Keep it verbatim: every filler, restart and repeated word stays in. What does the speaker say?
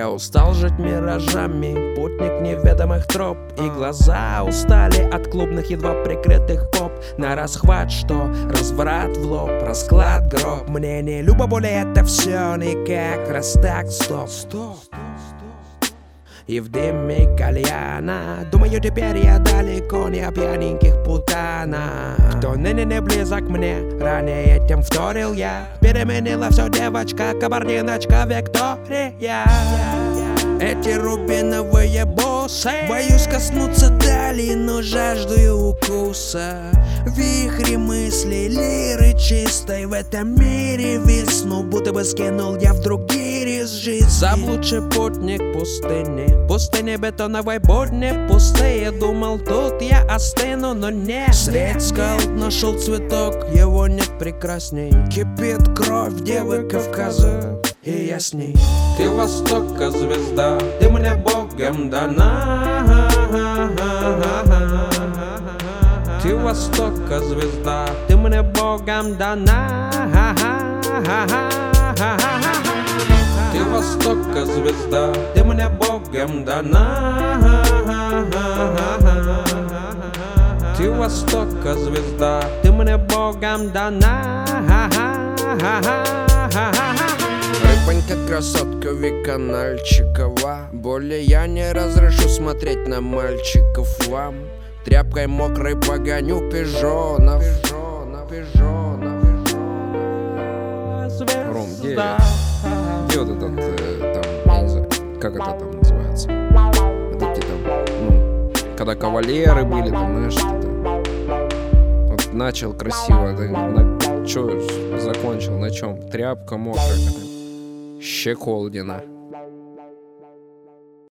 Я устал жить миражами, путник неведомых троп. И глаза устали от клубных едва прикрытых поп. На расхват, что разврат в лоб, расклад гроб. Мне не любо более это все никак, раз так, стоп, стоп. И в дыме кальяна думаю, теперь я далеко не о пьяненьких путанах. Кто ныне не близок мне, ранее этим вторил я. Переменила все девочка, кабардиночка Виктория. Эти рубиновые боссы, боюсь коснуться дали, но жаждую укуса. Вихри мыслей, лиры чистой в этом мире весну, будто бы скинул я вдруг гирь из жизни. Заблудший путник пустыни, пустыни бетоновой будни пустые. Думал, тут я остыну, но нет. Средь скал нашел цветок, его нет прекрасней. Кипит кровь девы Кавказа, и я с ней. Ты востока звезда, ты мне Богом дана. Ты востока звезда, ты мне Богом дана. Ты востока звезда, ты мне Богом дана. Ты востока звезда, ты мне Богом дана. Рыбонька, красотка Виканальчикова. Более я не разрешу смотреть на мальчиков вам. Тряпкой мокрой погоню пижонов. Ром, где, где вот этот, э, там, я не знаю, как это там называется? Вот эти там, ну, когда кавалеры были, там, знаешь, что-то. Вот начал красиво, так, на, чё закончил, на чем? Тряпка мокрая, Щеколдина.